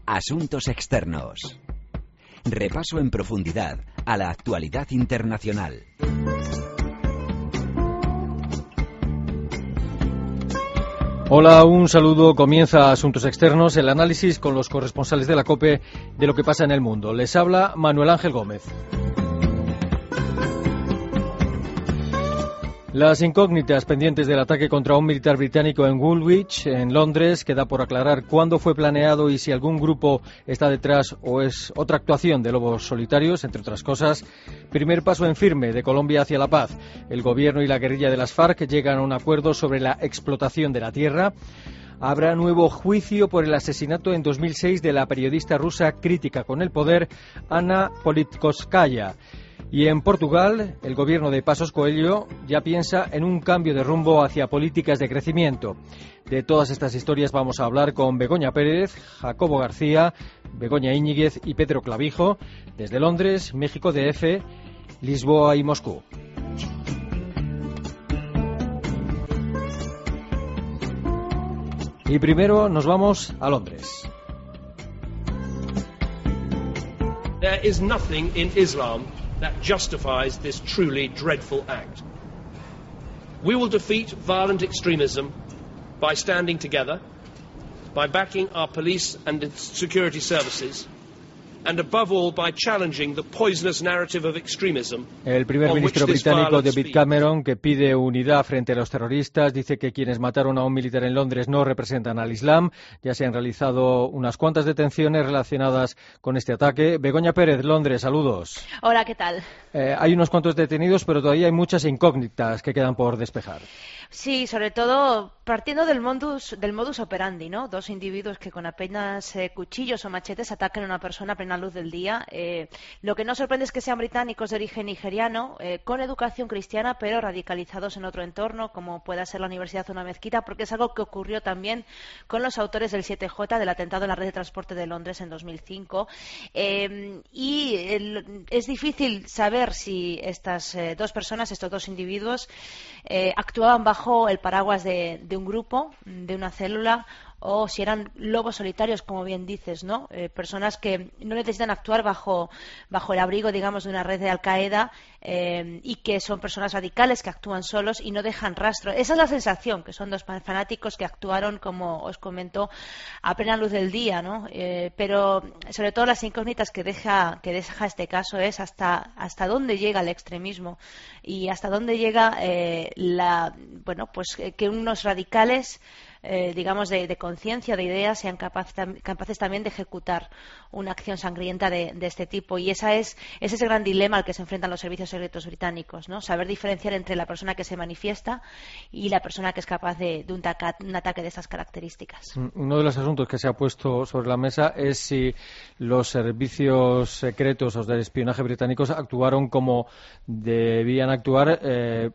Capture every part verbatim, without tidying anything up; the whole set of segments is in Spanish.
Asuntos externos. Repaso en profundidad a la actualidad internacional. Hola, un saludo. Comienza Asuntos Externos, el análisis con los corresponsales de la COPE de lo que pasa en el mundo. Les habla Manuel Ángel Gómez. Las incógnitas pendientes del ataque contra un militar británico en Woolwich, en Londres, queda por aclarar cuándo fue planeado y si algún grupo está detrás o es otra actuación de lobos solitarios, entre otras cosas. Primer paso en firme de Colombia hacia la paz. El gobierno y la guerrilla de las FARC llegan a un acuerdo sobre la explotación de la tierra. Habrá nuevo juicio por el asesinato en dos mil seis de la periodista rusa crítica con el poder, Ana Politkovskaya. Y en Portugal, el gobierno de Passos Coelho ya piensa en un cambio de rumbo hacia políticas de crecimiento. De todas estas historias vamos a hablar con Begoña Pérez, Jacobo García, Begoña Íñiguez y Pedro Clavijo, desde Londres, México D F, Lisboa y Moscú. Y primero nos vamos a Londres. There is nothing in Islam that justifies this truly dreadful act. We will defeat violent extremism by standing together, by backing our police and security services, and above all by challenging the poisonous narrative of extremism. El primer ministro británico David Cameron, que pide unidad frente a los terroristas, dice que quienes mataron a un militar en Londres no representan al Islam. Ya se han realizado unas cuantas detenciones relacionadas con este ataque. Begoña Pérez, Londres, saludos. Hola, ¿qué tal? Eh, hay unos cuantos detenidos, pero todavía hay muchas incógnitas que quedan por despejar. Sí, sobre todo partiendo del modus, del modus operandi, ¿no? Dos individuos que con apenas eh, cuchillos o machetes atacan a una persona a plena luz del día. Eh, lo que no sorprende es que sean británicos de origen nigeriano, eh, con educación cristiana, pero radicalizados en otro entorno, como pueda ser la universidad o una mezquita, porque es algo que ocurrió también con los autores del siete J, del atentado en la red de transporte de Londres en dos mil cinco. Eh, y el, es difícil saber si estas eh, dos personas, estos dos individuos, eh, actuaban bajo el paraguas de, de un grupo, de una célula, o si eran lobos solitarios, como bien dices, ¿no? Eh, personas que no necesitan actuar bajo, bajo el abrigo, digamos, de una red de Al-Qaeda, eh, y que son personas radicales que actúan solos y no dejan rastro. Esa es la sensación, que son dos fanáticos que actuaron, como os comento, a plena luz del día, ¿no? Eh, pero sobre todo las incógnitas que deja, que deja este caso es hasta, hasta dónde llega el extremismo y hasta dónde llega eh, la, bueno, pues que unos radicales, Eh, digamos, de, de conciencia, de ideas, sean capaz, tam, capaces también de ejecutar una acción sangrienta de, de este tipo. Y esa es, ese es el gran dilema al que se enfrentan los servicios secretos británicos, ¿no? Saber diferenciar entre la persona que se manifiesta y la persona que es capaz de, de un, taca, un ataque de esas características. Uno de los asuntos que se ha puesto sobre la mesa es si los servicios secretos o de espionaje británicos actuaron como debían actuar, eh,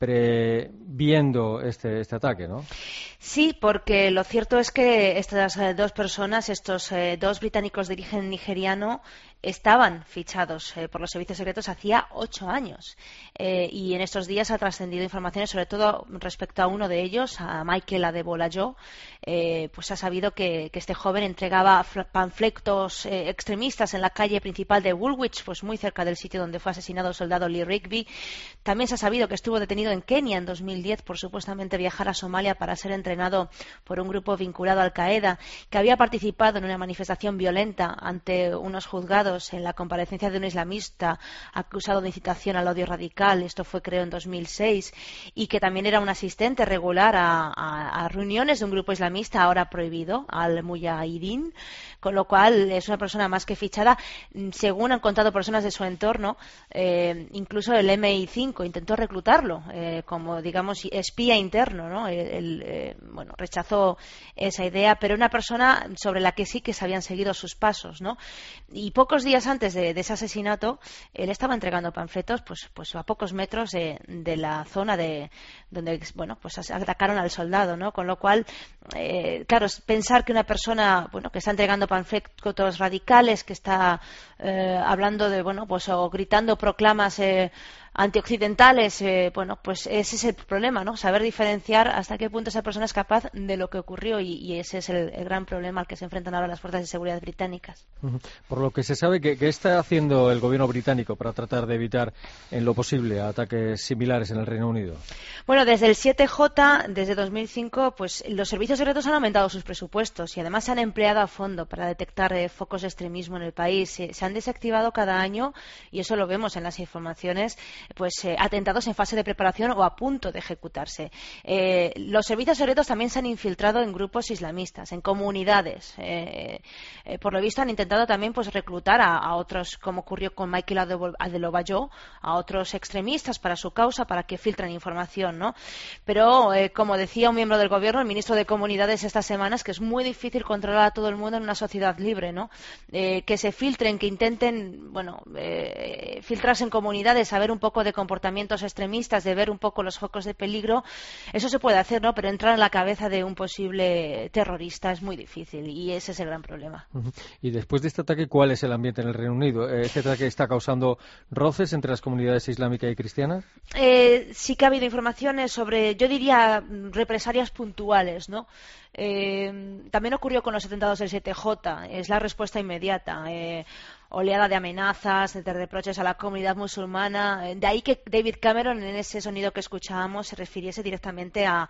previendo este, este ataque, ¿no? Sí, porque lo cierto es que estas eh, dos personas, estos eh, dos británicos de origen nigeriano, estaban fichados eh, por los servicios secretos hacía ocho años. Eh, y en estos días ha trascendido informaciones, sobre todo respecto a uno de ellos, a Michael Adebolajo. Eh, pues ha sabido que, que este joven entregaba panfletos eh, extremistas en la calle principal de Woolwich, pues muy cerca del sitio donde fue asesinado el soldado Lee Rigby. También se ha sabido que estuvo detenido en Kenia en dos mil diez por supuestamente viajar a Somalia para ser entrenado por un grupo vinculado a Al-Qaeda, que había participado en una manifestación violenta ante unos juzgados en la comparecencia de un islamista acusado de incitación al odio radical. Esto fue, creo, en dos mil seis, y que también era un asistente regular a, a, a reuniones de un grupo islamista ahora prohibido, al Mujahideen, con lo cual es una persona más que fichada. Según han contado personas de su entorno, eh, incluso el M I cinco intentó reclutarlo eh, como, digamos, espía interno, ¿no? El, el, eh, bueno, rechazó esa idea, pero una persona sobre la que sí que se habían seguido sus pasos, ¿no? Y pocos días antes de, de ese asesinato, él estaba entregando panfletos, pues, pues a pocos metros de, de la zona de donde, bueno, pues atacaron al soldado, ¿no? Con lo cual, eh, claro, pensar que una persona, bueno, que está entregando panfletos radicales, que está eh, hablando de, bueno, pues o gritando proclamas eh, antioccidentales, eh, bueno, pues ese es el problema, ¿no? Saber diferenciar hasta qué punto esa persona es capaz de lo que ocurrió y, y ese es el, el gran problema al que se enfrentan ahora las fuerzas de seguridad británicas. Por lo que se sabe, ¿qué, qué está haciendo el gobierno británico para tratar de evitar en lo posible ataques similares en el Reino Unido? Bueno, desde el siete J, desde dos mil cinco, pues los servicios secretos han aumentado sus presupuestos y además se han empleado a fondo para detectar eh, focos de extremismo en el país. Se, se han desactivado cada año, y eso lo vemos en las informaciones, pues eh, atentados en fase de preparación o a punto de ejecutarse. Eh, los servicios secretos también se han infiltrado en grupos islamistas, en comunidades. Eh, eh, por lo visto han intentado también pues reclutar a, a otros, como ocurrió con Michael Adelobayo, a otros extremistas para su causa, para que filtren información, ¿no? Pero, eh, como decía un miembro del gobierno, el ministro de Comunidades estas semanas, que es muy difícil controlar a todo el mundo en una sociedad libre, ¿no? Eh, que se filtren, que intenten, bueno, eh, filtrarse en comunidades, saber un poco de comportamientos extremistas, de ver un poco los focos de peligro, eso se puede hacer, ¿no? Pero entrar en la cabeza de un posible terrorista es muy difícil y ese es el gran problema. Uh-huh. Y después de este ataque, ¿cuál es el ambiente en el Reino Unido? ¿Este ataque está causando roces entre las comunidades islámica y cristianas? Eh, sí que ha habido informaciones sobre, yo diría, represalias puntuales, ¿no? Eh, también ocurrió con los atentados del siete J, es la respuesta inmediata. Eh, oleada de amenazas, de reproches a la comunidad musulmana. De ahí que David Cameron, en ese sonido que escuchábamos, se refiriese directamente a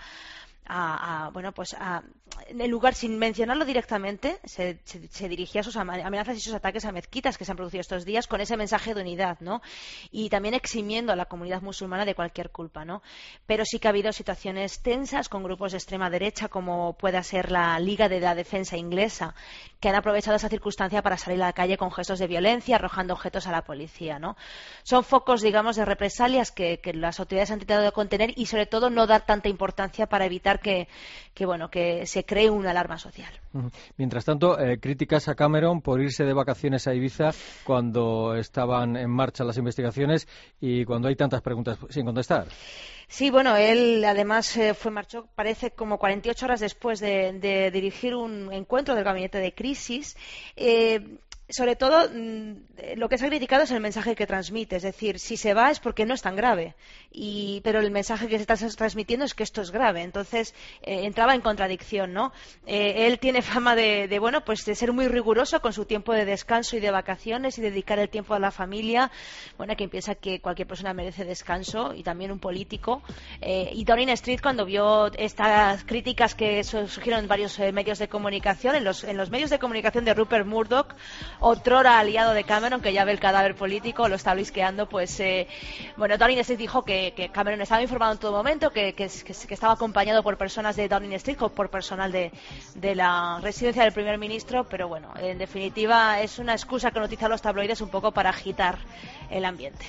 A, a, bueno, pues a, en lugar, sin mencionarlo directamente, se, se, se dirigía a sus amenazas y sus ataques a mezquitas que se han producido estos días con ese mensaje de unidad, ¿no? Y también eximiendo a la comunidad musulmana de cualquier culpa, ¿no? Pero sí que ha habido situaciones tensas con grupos de extrema derecha, como pueda ser la Liga de la Defensa Inglesa, que han aprovechado esa circunstancia para salir a la calle con gestos de violencia, arrojando objetos a la policía, ¿no? Son focos, digamos, de represalias que, que las autoridades han tratado de contener y, sobre todo, no dar tanta importancia para evitar que, que, bueno, que se cree una alarma social. Mientras tanto, eh, críticas a Cameron por irse de vacaciones a Ibiza cuando estaban en marcha las investigaciones y cuando hay tantas preguntas sin contestar. Sí, bueno, él además eh, fue marchó, parece, como cuarenta y ocho horas después de, de dirigir un encuentro del gabinete de crisis. Eh, Sobre todo, lo que se ha criticado es el mensaje que transmite. Es decir, si se va es porque no es tan grave. Y, pero el mensaje que se está transmitiendo es que esto es grave. Entonces, eh, entraba en contradicción, ¿no? Eh, él tiene fama de, de, bueno, pues de ser muy riguroso con su tiempo de descanso y de vacaciones y dedicar el tiempo a la familia. Bueno, quien piensa que cualquier persona merece descanso y también un político. Eh, y Downing Street, cuando vio estas críticas que surgieron en varios eh, medios de comunicación, en los, en los medios de comunicación de Rupert Murdoch, otrora aliado de Cameron, que ya ve el cadáver político, lo está blisqueando, pues eh, bueno, Downing Street dijo que, que Cameron estaba informado en todo momento, que, que, que, que estaba acompañado por personas de Downing Street o por personal de, de la residencia del primer ministro, pero bueno, en definitiva es una excusa que utilizan los tabloides un poco para agitar el ambiente.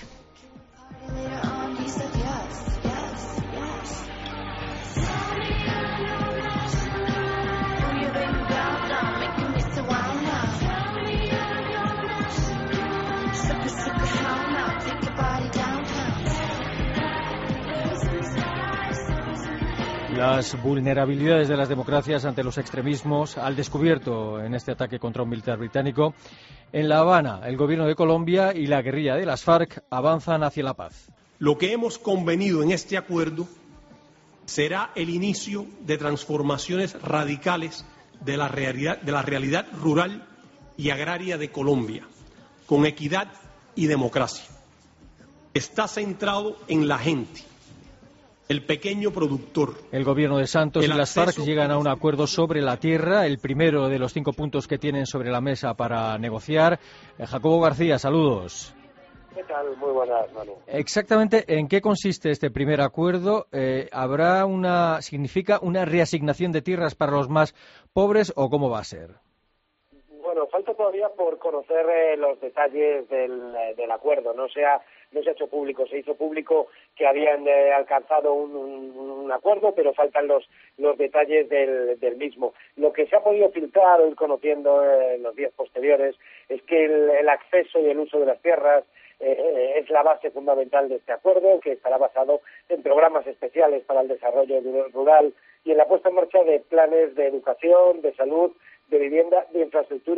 Las vulnerabilidades de las democracias ante los extremismos al descubierto en este ataque contra un militar británico. En La Habana, el gobierno de Colombia y la guerrilla de las FARC avanzan hacia la paz. Lo que hemos convenido en este acuerdo será el inicio de transformaciones radicales de la realidad, de la realidad rural y agraria de Colombia, con equidad y democracia. Está centrado en la gente, el pequeño productor. El gobierno de Santos y las FARC llegan a un acuerdo sobre la tierra, el primero de los cinco puntos que tienen sobre la mesa para negociar. Eh, Jacobo García, saludos. ¿Qué tal? Muy buenas, Manu. Exactamente, ¿en qué consiste este primer acuerdo? Eh, ¿Habrá una, significa una reasignación de tierras para los más pobres o cómo va a ser? Bueno, falta todavía por conocer eh, los detalles del, eh, del acuerdo. No se, ha, no se ha hecho público. Se hizo público que habían eh, alcanzado un, un, un acuerdo, pero faltan los, los detalles del, del mismo. Lo que se ha podido filtrar o ir conociendo eh, en los días posteriores es que el, el acceso y el uso de las tierras eh, es la base fundamental de este acuerdo, que estará basado en programas especiales para el desarrollo rural y en la puesta en marcha de planes de educación, de salud, de vivienda, de infraestructura,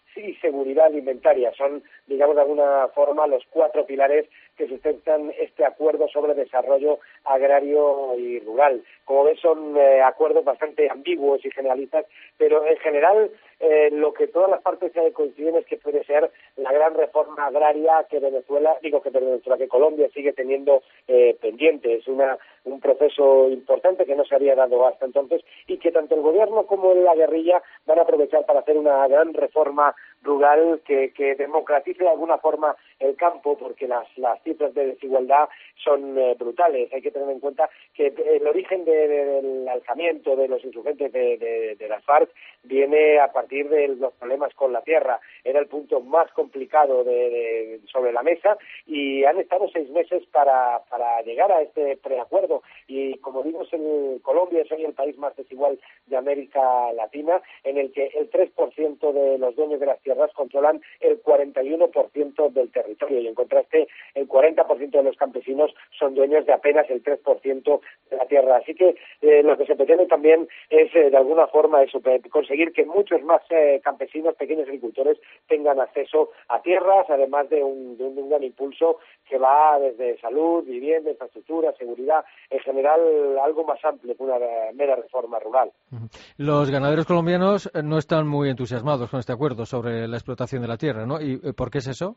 y seguridad alimentaria. Son, digamos, de alguna forma los cuatro pilares que sustentan este acuerdo sobre desarrollo agrario y rural. Como ves, son eh, acuerdos bastante ambiguos y generalistas, pero en general eh, lo que todas las partes eh, coinciden es que puede ser la gran reforma agraria que Venezuela, digo que Venezuela, que Colombia sigue teniendo eh, pendiente. Es una, un proceso importante que no se había dado hasta entonces y que tanto el gobierno como la guerrilla van a aprovechar para hacer una gran reforma rural que, que democratice de alguna forma el campo, porque las, las cifras de desigualdad son eh, brutales. Hay que tener en cuenta que el origen de, de, del alzamiento de los insurgentes de, de, de las FARC viene a partir de los problemas con la tierra. Era el punto más complicado de, de, sobre la mesa y han estado seis meses para, para llegar a este preacuerdo. Y como digo, es el, Colombia es hoy el país más desigual de América Latina, en el que el tres por ciento de los dueños de las tierras controlan el cuarenta y uno por ciento del territorio, y en contraste el cuarenta por ciento de los campesinos son dueños de apenas el tres por ciento de la tierra. Así que eh, lo que se pretende también es eh, de alguna forma eso, conseguir que muchos más eh, campesinos, pequeños agricultores tengan acceso a tierras, además de un, de un, de un gran impulso que va desde salud, vivienda, infraestructura, seguridad, en general algo más amplio que una mera reforma rural. Los ganaderos colombianos no están muy entusiasmados con este acuerdo sobre la explotación de la tierra, ¿no? ¿Y por qué es eso?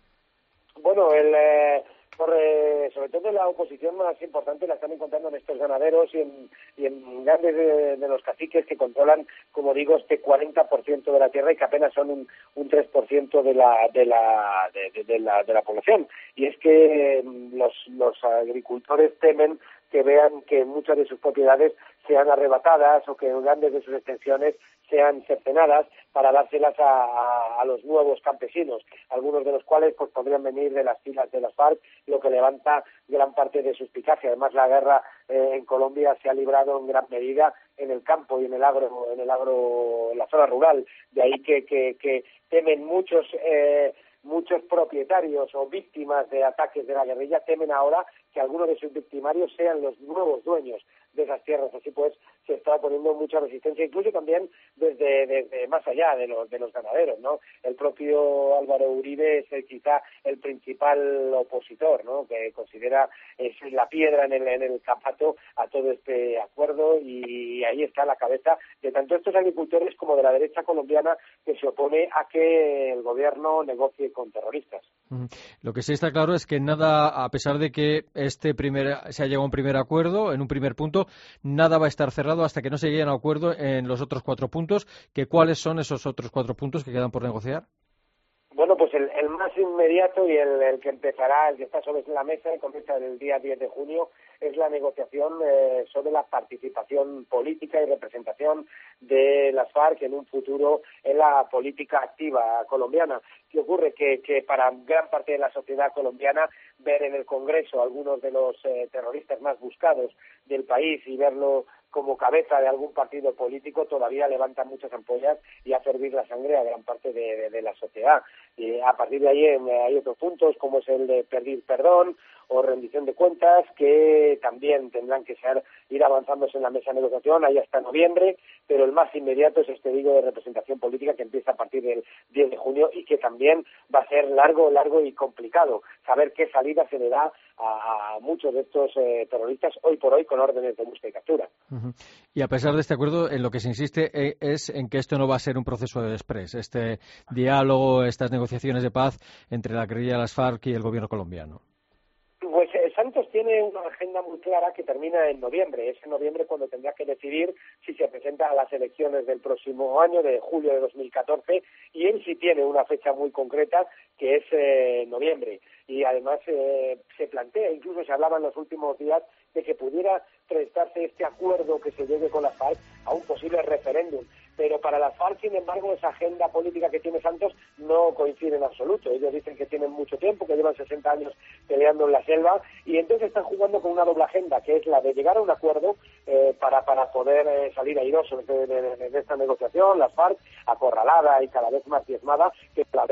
Bueno, el, eh, por, eh, sobre todo la oposición más importante la están encontrando en estos ganaderos y en, y en grandes de, de los caciques que controlan, como digo, este cuarenta por ciento de la tierra y que apenas son un, un tres por ciento de la de la de, de, de la de la población. Y es que los los agricultores temen que vean que muchas de sus propiedades sean arrebatadas o que grandes de sus extensiones sean cercenadas para dárselas a, a, a los nuevos campesinos, algunos de los cuales pues podrían venir de las filas de las FARC, lo que levanta gran parte de suspicacia. Además, la guerra eh, en Colombia se ha librado en gran medida en el campo y en el agro, en el agro, en la zona rural. De ahí que, que, que temen muchos eh, muchos propietarios o víctimas de ataques de la guerrilla, temen ahora que algunos de sus victimarios sean los nuevos dueños de esas tierras. Así pues, se está poniendo mucha resistencia, incluso también desde, desde más allá de los de los ganaderos, ¿no? El propio Álvaro Uribe es el, quizá el principal opositor, ¿no? Que considera es la piedra en el, en el zapato a todo este acuerdo, y ahí está la cabeza de tanto estos agricultores como de la derecha colombiana, que se opone a que el gobierno negocie con terroristas. Lo que sí está claro es que nada, a pesar de que este primer se ha llegado a un primer acuerdo, en un primer punto, nada va a estar cerrado hasta que no se llegue a un acuerdo en los otros cuatro puntos. Que ¿cuáles son esos otros cuatro puntos que quedan por negociar? Bueno, pues el, el más inmediato y el, el que empezará, el que está sobre la mesa y comienza el día diez de junio, es la negociación eh, sobre la participación política y representación de las FARC en un futuro en la política activa colombiana. ¿Qué ocurre? Que, que para gran parte de la sociedad colombiana, ver en el Congreso a algunos de los eh, terroristas más buscados del país y verlo como cabeza de algún partido político todavía levanta muchas ampollas y hace hervir la sangre a gran parte de, de, de la sociedad. Y a partir de ahí eh, hay otros puntos, como es el de pedir perdón o rendición de cuentas, que también tendrán que ser ir avanzándose en la mesa de negociación ahí hasta noviembre, pero el más inmediato es este digo de representación política, que empieza a partir del diez de junio y que también va a ser largo, largo y complicado saber qué salida se le da a, a muchos de estos eh, terroristas hoy por hoy con órdenes de busca y captura. Uh-huh. Y a pesar de este acuerdo, en lo que se insiste eh, es en que esto no va a ser un proceso de express, este diálogo, estas negociaciones de paz entre la guerrilla de las FARC y el gobierno colombiano. Pues eh, Santos tiene una agenda muy clara que termina en noviembre. Es en noviembre cuando tendrá que decidir si se presenta a las elecciones del próximo año, de julio de dos mil catorce, y él sí tiene una fecha muy concreta, que es eh, noviembre. Y además eh, se plantea, incluso se hablaba en los últimos días, de que pudiera prestarse este acuerdo que se llegue con las FARC a un posible referéndum. Pero para las FARC, sin embargo, esa agenda política que tiene Santos no coincide en absoluto. Ellos dicen que tienen mucho tiempo, que llevan sesenta años peleando en la selva, y entonces están jugando con una doble agenda, que es la de llegar a un acuerdo eh, para, para poder eh, salir airosos de, de, de, de esta negociación, las FARC acorralada y cada vez más diezmada, que a la vez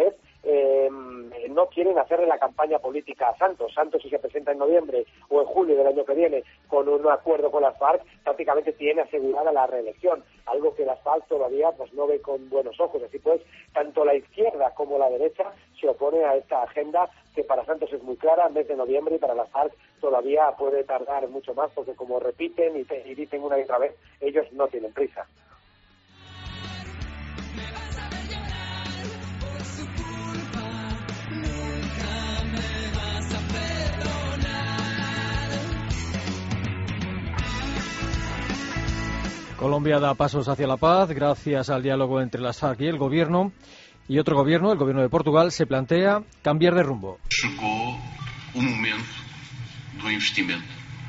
eh, no quieren hacerle la campaña política a Santos. Santos, si se presenta en noviembre o en julio del año que viene con un acuerdo con las FARC, prácticamente tiene asegurada la reelección, algo que las FARC todavía pues no ve con buenos ojos. Así pues, tanto la izquierda como la derecha se opone a esta agenda que para Santos es muy clara, mes de noviembre, y para las FARC todavía puede tardar mucho más, porque como repiten y, te, y dicen una y otra vez, ellos no tienen prisa. Colombia da pasos hacia la paz gracias al diálogo entre las FARC y el gobierno, y otro gobierno, el gobierno de Portugal, se plantea cambiar de rumbo. Chegou o momento do investimento.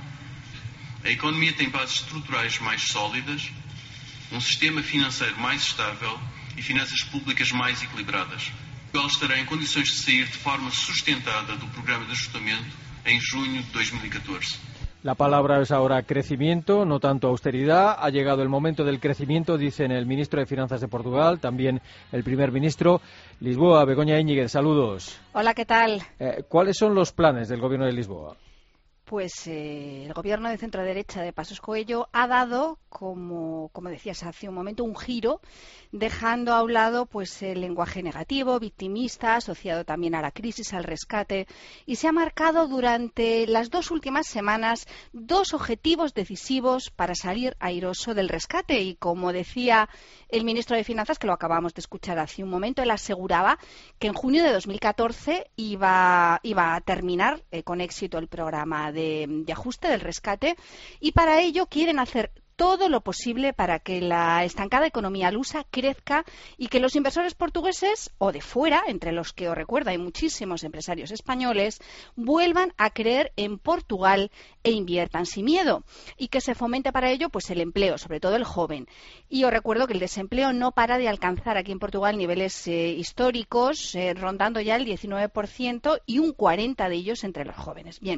A economia tem bases estruturais mais sólidas, um sistema financeiro mais estável e finanças públicas mais equilibradas. Portugal estará em condições de sair de forma sustentada do programa de ajustamento em junho de dois mil e catorze. La palabra es ahora crecimiento, no tanto austeridad. Ha llegado el momento del crecimiento, dicen el ministro de Finanzas de Portugal, también el primer ministro. Lisboa, Begoña Íñiguez, saludos. Hola, ¿qué tal? Eh, ¿Cuáles son los planes del gobierno de Lisboa? Pues eh, el gobierno de centro-derecha de Passos Coelho ha dado, como, como decías hace un momento, un giro, dejando a un lado pues el lenguaje negativo, victimista, asociado también a la crisis, al rescate, y se ha marcado durante las dos últimas semanas dos objetivos decisivos para salir airoso del rescate. Y como decía el ministro de Finanzas, que lo acabamos de escuchar hace un momento, él aseguraba que en junio de dos mil catorce iba, iba a terminar eh, con éxito el programa de De, de ajuste del rescate, y para ello quieren hacer todo lo posible para que la estancada economía lusa crezca y que los inversores portugueses o de fuera, entre los que os recuerdo hay muchísimos empresarios españoles, vuelvan a creer en Portugal e inviertan sin miedo, y que se fomente para ello pues el empleo, sobre todo el joven. Y os recuerdo que el desempleo no para de alcanzar aquí en Portugal niveles eh, históricos, eh, rondando ya el diecinueve por ciento, y un cuarenta por ciento de ellos entre los jóvenes. Bien.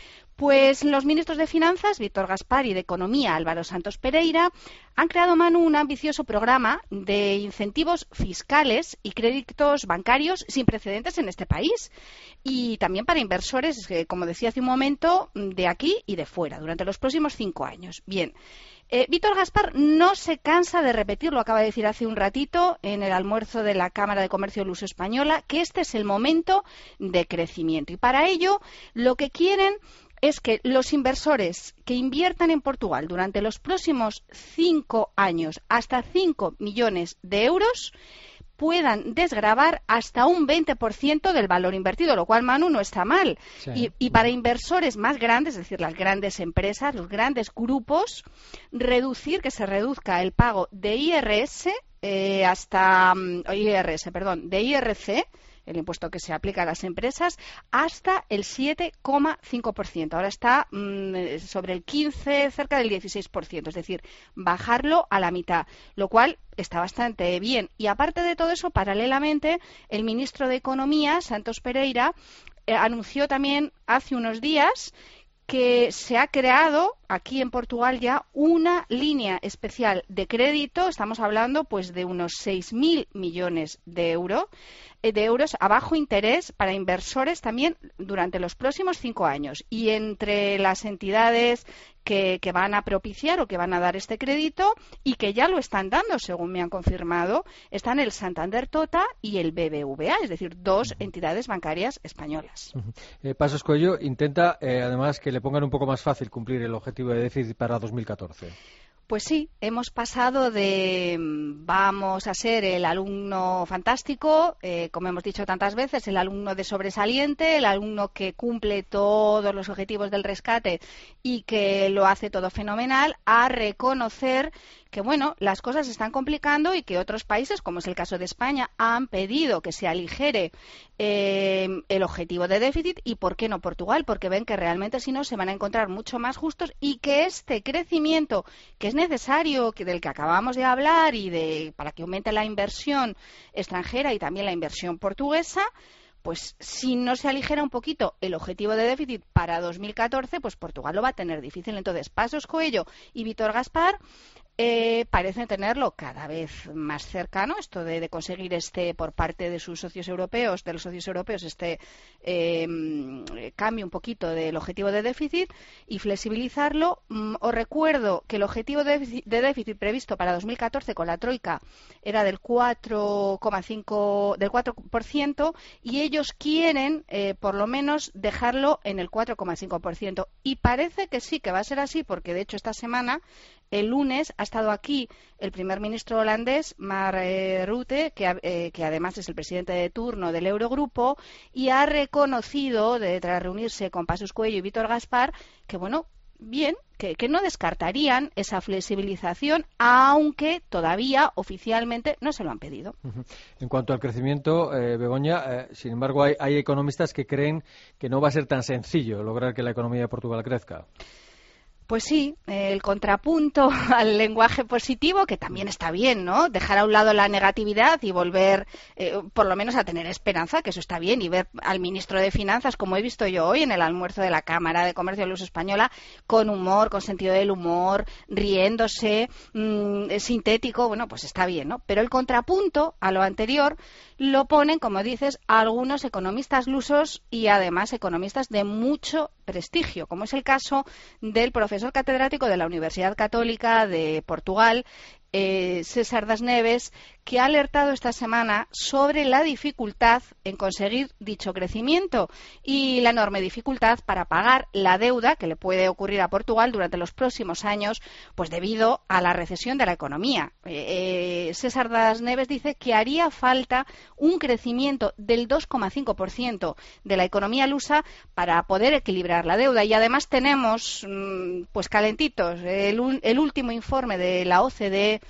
Pues los ministros de Finanzas, Vítor Gaspar, y de Economía, Álvaro Santos Pereira, han creado, Manu, un ambicioso programa de incentivos fiscales y créditos bancarios sin precedentes en este país, y también para inversores, como decía hace un momento, de aquí y de fuera, durante los próximos cinco años. Bien. Eh, Vítor Gaspar no se cansa de repetir, lo acaba de decir hace un ratito en el almuerzo de la Cámara de Comercio Luso Española, que este es el momento de crecimiento. Y para ello, lo que quieren es que los inversores que inviertan en Portugal durante los próximos cinco años hasta cinco millones de euros puedan desgravar hasta un veinte por ciento del valor invertido, lo cual, Manu, no está mal. Sí. Y, y para inversores más grandes, es decir, las grandes empresas, los grandes grupos, reducir, que se reduzca el pago de I R S eh, hasta, I R S, perdón, de I R C, el impuesto que se aplica a las empresas, hasta el siete coma cinco por ciento. Ahora está mmm, sobre el quince, cerca del dieciséis por ciento, es decir, bajarlo a la mitad, lo cual está bastante bien. Y aparte de todo eso, paralelamente, el ministro de Economía, Santos Pereira, eh, anunció también hace unos días que se ha creado aquí en Portugal ya una línea especial de crédito. Estamos hablando pues de unos seis mil millones de euros, de euros a bajo interés para inversores también durante los próximos cinco años. Y entre las entidades que, que van a propiciar o que van a dar este crédito y que ya lo están dando, según me han confirmado, están el Santander Tota y el B B V A, es decir, dos entidades bancarias españolas. Uh-huh. eh, Passos Coelho intenta, eh, además, que le pongan un poco más fácil cumplir el objetivo de déficit para dos mil catorce. Pues sí, hemos pasado de vamos a ser el alumno fantástico, eh, como hemos dicho tantas veces, el alumno de sobresaliente, el alumno que cumple todos los objetivos del rescate y que lo hace todo fenomenal, a reconocer que, bueno, las cosas se están complicando y que otros países, como es el caso de España, han pedido que se aligere eh, el objetivo de déficit. Y ¿por qué no Portugal? Porque ven que realmente si no se van a encontrar mucho más justos y que este crecimiento que es necesario, que del que acabamos de hablar y de para que aumente la inversión extranjera y también la inversión portuguesa, pues si no se aligera un poquito el objetivo de déficit para dos mil catorce, pues Portugal lo va a tener difícil. Entonces, Passos Coelho y Vítor Gaspar eh, parecen tenerlo cada vez más cercano, esto de, de conseguir este por parte de sus socios europeos, de los socios europeos, este eh, cambio un poquito del objetivo de déficit y flexibilizarlo. Mm, os recuerdo que el objetivo de déficit, de déficit previsto para dos mil catorce con la Troika era del cuatro coma cinco del cuatro por ciento y ellos quieren eh, por lo menos dejarlo en el cuatro coma cinco por ciento y parece que sí que va a ser así porque de hecho esta semana el lunes ha estado aquí el primer ministro holandés, Mark eh, Rutte, que, eh, que además es el presidente de turno del Eurogrupo, y ha reconocido, de, tras reunirse con Passos Coelho y Vítor Gaspar, que bueno, bien, que, que no descartarían esa flexibilización, aunque todavía oficialmente no se lo han pedido. En cuanto al crecimiento, eh, Begoña, eh, sin embargo, hay, hay economistas que creen que no va a ser tan sencillo lograr que la economía de Portugal crezca. Pues sí, el contrapunto al lenguaje positivo, que también está bien, ¿no? Dejar a un lado la negatividad y volver, eh, por lo menos, a tener esperanza, que eso está bien, y ver al ministro de Finanzas, como he visto yo hoy en el almuerzo de la Cámara de Comercio de la Española, con humor, con sentido del humor, riéndose, mmm, sintético, bueno, pues está bien, ¿no? Pero el contrapunto a lo anterior lo ponen, como dices, algunos economistas lusos y además economistas de mucho prestigio, como es el caso del profesor catedrático de la Universidad Católica de Portugal, eh, César Das Neves, que ha alertado esta semana sobre la dificultad en conseguir dicho crecimiento y la enorme dificultad para pagar la deuda que le puede ocurrir a Portugal durante los próximos años, pues debido a la recesión de la economía. Eh, eh, César Das Neves dice que haría falta un crecimiento del dos coma cinco por ciento de la economía lusa para poder equilibrar la deuda. Y además tenemos, pues calentitos, el, el último informe de la O C D E,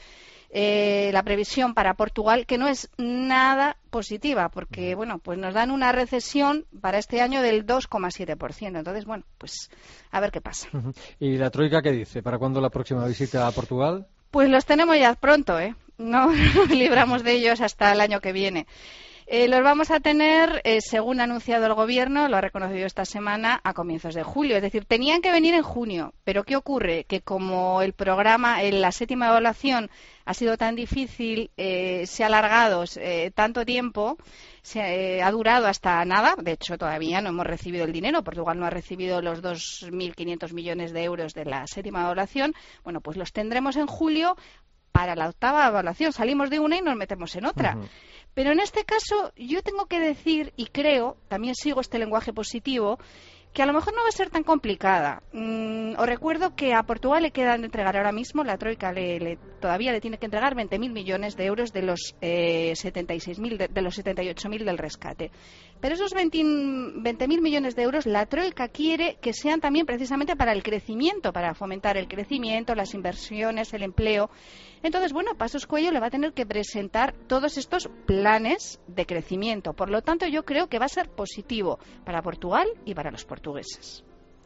Eh, la previsión para Portugal, que no es nada positiva, porque bueno, pues nos dan una recesión para este año del dos coma siete por ciento. Entonces, bueno, pues a ver qué pasa. ¿Y la Troika qué dice? ¿Para cuándo la próxima visita a Portugal? Pues los tenemos ya pronto, ¿eh? No nos libramos de ellos hasta el año que viene. Eh, los vamos a tener, eh, según ha anunciado el Gobierno, lo ha reconocido esta semana, a comienzos de julio. Es decir, tenían que venir en junio. Pero ¿qué ocurre? Que como el programa, en la séptima evaluación, ha sido tan difícil, eh, se ha alargado eh, tanto tiempo, se eh, ha durado hasta nada. De hecho, todavía no hemos recibido el dinero. Portugal no ha recibido los dos mil quinientos millones de euros de la séptima evaluación. Bueno, pues los tendremos en julio para la octava evaluación. Salimos de una y nos metemos en otra. Uh-huh. Pero en este caso yo tengo que decir, y creo, también sigo este lenguaje positivo, que a lo mejor no va a ser tan complicada. Mm, os recuerdo que a Portugal le quedan de entregar ahora mismo, la Troika le, le, todavía le tiene que entregar veinte mil millones de euros de los eh, setenta y seis mil, de, de los setenta y ocho mil del rescate. Pero esos veinte mil millones de euros la Troika quiere que sean también precisamente para el crecimiento, para fomentar el crecimiento, las inversiones, el empleo. Entonces, bueno, Passos Coelho le va a tener que presentar todos estos planes de crecimiento. Por lo tanto, yo creo que va a ser positivo para Portugal y para los portugueses.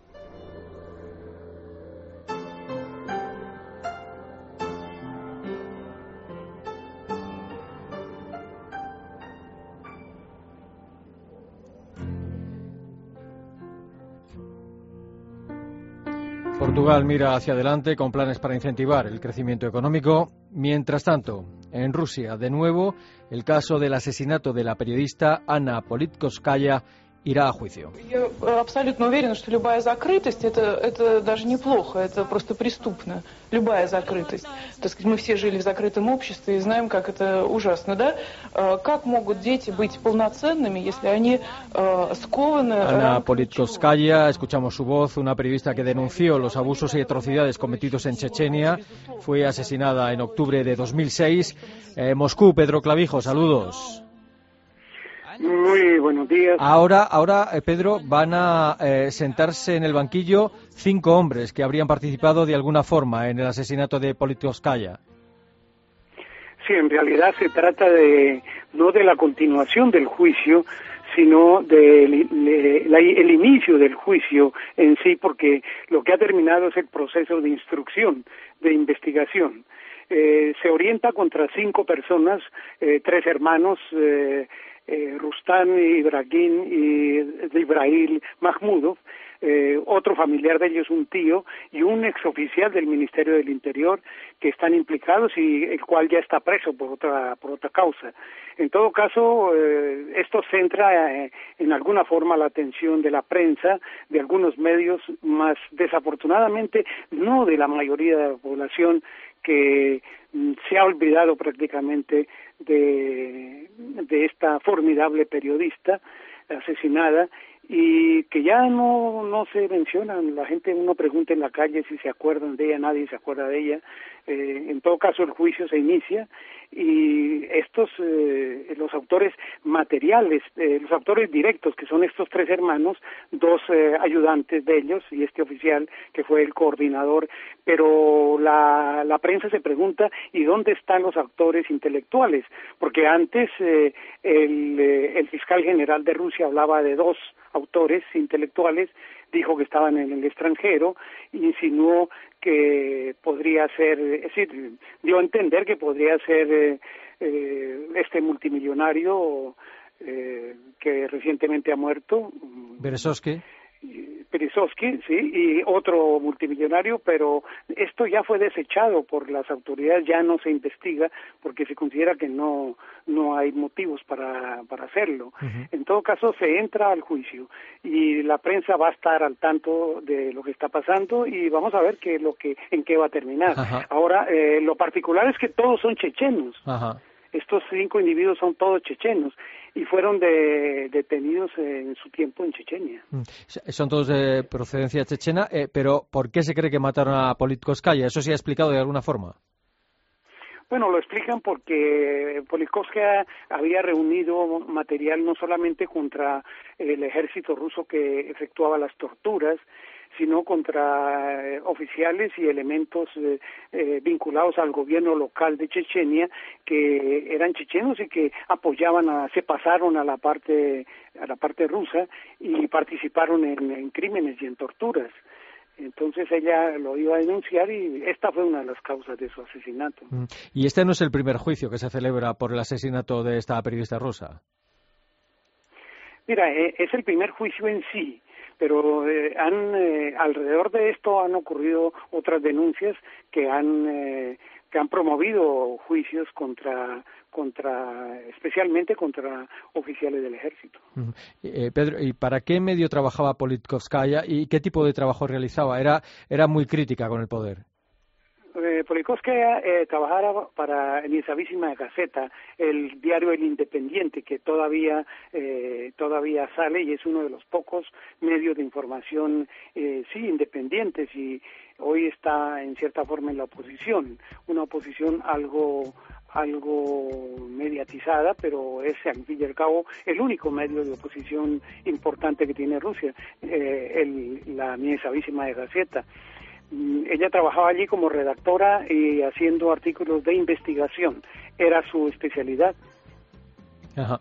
Portugal mira hacia adelante con planes para incentivar el crecimiento económico. Mientras tanto, en Rusia, de nuevo, el caso del asesinato de la periodista Anna Politkovskaya irá a juicio. Я абсолютно уверена, что любая закрытость это, это даже неплохо, это просто преступно. Любая закрытость. Так сказать, мы все жили в закрытом обществе и знаем, как это ужасно, да? Как могут дети быть полноценными, если они скованы... Anna Politkovskaya, escuchamos su voz, una periodista que denunció los abusos y atrocidades cometidos en Chechenia, fue asesinada en octubre de dos mil seis. Eh, Moscú, Pedro Clavijo, saludos. Muy buenos días. Ahora, ahora eh, Pedro, van a eh, sentarse en el banquillo cinco hombres que habrían participado de alguna forma en el asesinato de Politkovskaya. Sí, en realidad se trata de no de la continuación del juicio, sino del de, de, el inicio del juicio en sí, porque lo que ha terminado es el proceso de instrucción, de investigación. Eh, se orienta contra cinco personas, eh, tres hermanos, eh, Eh, Rustam, Ibrahim y Ibrahim Mahmudov, eh, otro familiar de ellos, un tío, y un exoficial del Ministerio del Interior que están implicados y el cual ya está preso por otra por otra causa. En todo caso, eh, esto centra eh, en alguna forma la atención de la prensa, de algunos medios, más desafortunadamente no de la mayoría de la población, que mm, se ha olvidado prácticamente de, de esta formidable periodista asesinada, y que ya no no se mencionan. La gente, uno pregunta en la calle si se acuerdan de ella, nadie se acuerda de ella. Eh, en todo caso, el juicio se inicia y estos, eh, los autores materiales, eh, los autores directos, que son estos tres hermanos, dos eh, ayudantes de ellos y este oficial que fue el coordinador, pero la, la prensa se pregunta, ¿y dónde están los autores intelectuales? Porque antes eh, el, eh, el fiscal general de Rusia hablaba de dos autores intelectuales, dijo que estaban en el extranjero, insinuó que podría ser, es decir, dio a entender que podría ser eh, eh, este multimillonario eh, que recientemente ha muerto. Berezovsky. Berezovsky, sí, y otro multimillonario, pero esto ya fue desechado por las autoridades, ya no se investiga porque se considera que no no hay motivos para, para hacerlo. Uh-huh. En todo caso, se entra al juicio y la prensa va a estar al tanto de lo que está pasando y vamos a ver qué lo que en qué va a terminar. Uh-huh. Ahora, eh, lo particular es que todos son chechenos. Uh-huh. Estos cinco individuos son todos chechenos y fueron de, detenidos en su tiempo en Chechenia. Son todos de procedencia chechena, eh, pero ¿por qué se cree que mataron a Politkovskaya? ¿Eso se ha explicado de alguna forma? Bueno, lo explican porque Politkovskaya había reunido material no solamente contra el ejército ruso que efectuaba las torturas, sino contra eh, oficiales y elementos eh, eh, vinculados al gobierno local de Chechenia, que eran chechenos y que apoyaban, a, se pasaron a la parte a la parte rusa y participaron en, en crímenes y en torturas. Entonces ella lo iba a denunciar y esta fue una de las causas de su asesinato. Y este no es el primer juicio que se celebra por el asesinato de esta periodista rusa. Mira, eh, es el primer juicio en sí, pero eh, han eh, alrededor de esto han ocurrido otras denuncias que han eh, que han promovido juicios contra contra especialmente contra oficiales del ejército. Uh-huh. Eh, Pedro, ¿y para qué medio trabajaba Politkovskaya y qué tipo de trabajo realizaba? Era era muy crítica con el poder. Eh, Politkovskaya eh, trabajaba para Niezavísima Gazeta, el diario El Independiente, que todavía eh, todavía sale y es uno de los pocos medios de información, eh, sí, independientes, y hoy está en cierta forma en la oposición, una oposición algo algo mediatizada, pero es al fin y al cabo el único medio de oposición importante que tiene Rusia, eh, el, la Niezavísima Gazeta. Ella trabajaba allí como redactora y haciendo artículos de investigación. Era su especialidad. Ajá.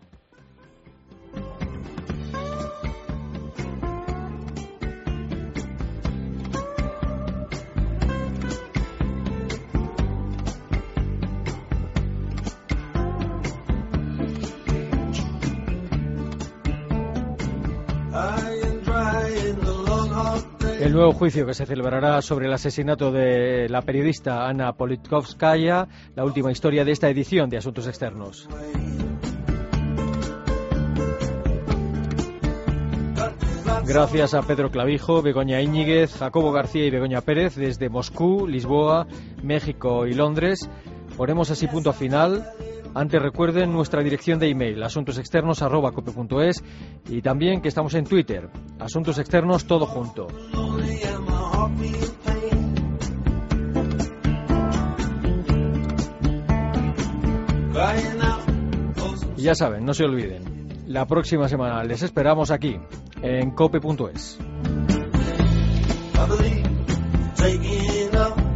El nuevo juicio que se celebrará sobre el asesinato de la periodista Anna Politkovskaya, la última historia de esta edición de Asuntos Externos. Gracias a Pedro Clavijo, Begoña Íñiguez, Jacobo García y Begoña Pérez desde Moscú, Lisboa, México y Londres. Ponemos así punto final. Antes recuerden nuestra dirección de email, asuntosexternos arroba cope punto es, y también que estamos en Twitter, Asuntos Externos todo junto. Y ya saben, no se olviden, la próxima semana les esperamos aquí, en cope punto es.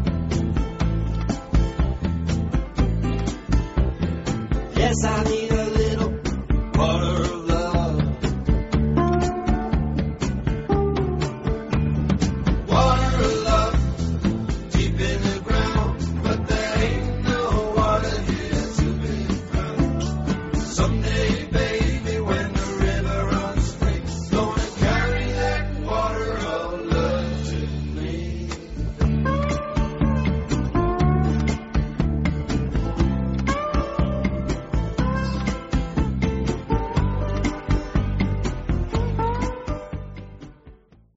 Yes, I need a